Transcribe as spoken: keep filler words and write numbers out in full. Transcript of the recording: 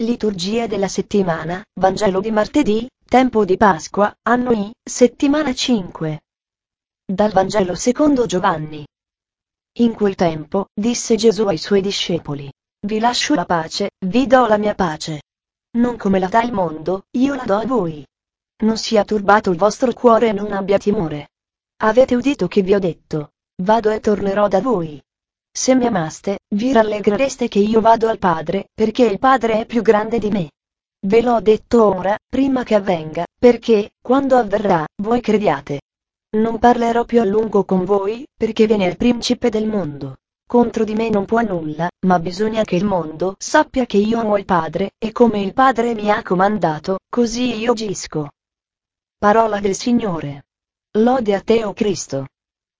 Liturgia della settimana, Vangelo di martedì, tempo di Pasqua, anno I, settimana cinque. Dal Vangelo secondo Giovanni. In quel tempo, disse Gesù ai suoi discepoli: Vi lascio la pace, vi do la mia pace. Non come la dà il mondo, io la do a voi. Non sia turbato il vostro cuore e non abbia timore. Avete udito che vi ho detto: Vado e tornerò da voi. Se mi amaste, vi rallegrereste che io vado al Padre, perché il Padre è più grande di me. Ve l'ho detto ora, prima che avvenga, perché, quando avverrà, voi crediate. Non parlerò più a lungo con voi, perché viene il principe del mondo. Contro di me non può nulla, ma bisogna che il mondo sappia che io amo il Padre, e come il Padre mi ha comandato, così io agisco. Parola del Signore. Lode a te, o Cristo.